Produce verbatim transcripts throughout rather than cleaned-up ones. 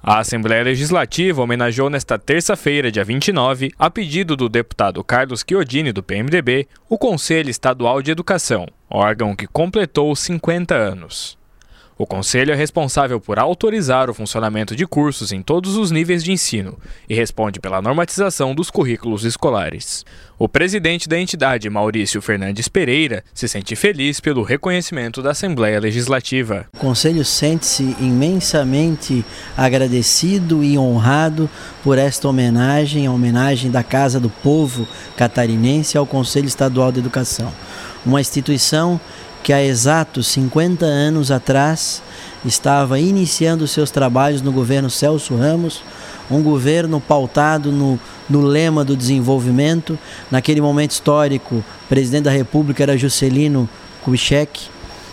A Assembleia Legislativa homenageou nesta terça-feira, dia vinte e nove, a pedido do deputado Carlos Chiodini, do P M D B, o Conselho Estadual de Educação, órgão que completou cinquenta anos. O Conselho é responsável por autorizar o funcionamento de cursos em todos os níveis de ensino e responde pela normatização dos currículos escolares. O presidente da entidade, Maurício Fernandes Pereira, se sente feliz pelo reconhecimento da Assembleia Legislativa. O Conselho sente-se imensamente agradecido e honrado por esta homenagem, a homenagem da Casa do Povo catarinense ao Conselho Estadual de Educação. Uma instituição que há exatos cinquenta anos atrás estava iniciando seus trabalhos no governo Celso Ramos, um governo pautado no, no lema do desenvolvimento. Naquele momento histórico, o presidente da República era Juscelino Kubitschek,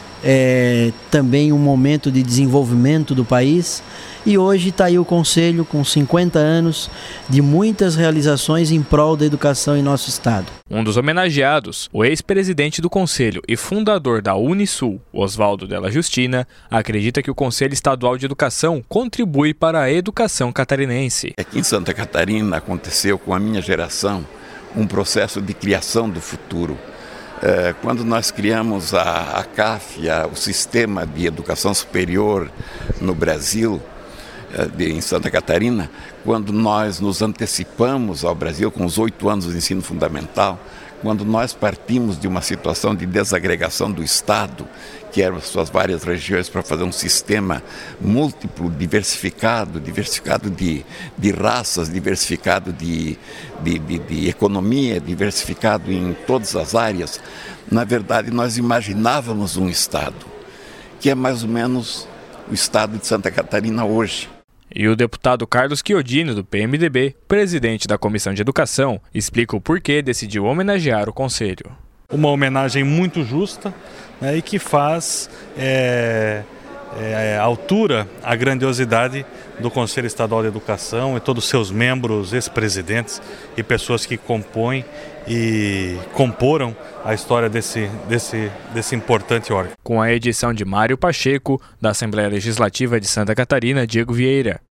é, também um momento de desenvolvimento do país. E hoje está aí o Conselho com cinquenta anos de muitas realizações em prol da educação em nosso estado. Um dos homenageados, o ex-presidente do Conselho e fundador da Unisul, Oswaldo Della Justina, acredita que o Conselho Estadual de Educação contribui para a educação catarinense. Aqui em Santa Catarina aconteceu com a minha geração um processo de criação do futuro. Quando nós criamos a, a C A F, a, o Sistema de Educação Superior no Brasil, de, em Santa Catarina, quando nós nos antecipamos ao Brasil com os oito anos de ensino fundamental, quando nós partimos de uma situação de desagregação do Estado, que eram as suas várias regiões, para fazer um sistema múltiplo, diversificado, diversificado de, de raças, diversificado de, de, de, de economia, diversificado em todas as áreas. Na verdade, nós imaginávamos um Estado, que é mais ou menos o Estado de Santa Catarina hoje. E o deputado Carlos Chiodini, do P M D B, presidente da Comissão de Educação, explica o porquê decidiu homenagear o Conselho. Uma homenagem muito justa, né, e que faz é, é, altura à grandiosidade do Conselho Estadual de Educação e todos os seus membros, ex-presidentes e pessoas que compõem e comporam a história desse, desse, desse importante órgão. Com a edição de Mário Pacheco, da Assembleia Legislativa de Santa Catarina, Diego Vieira.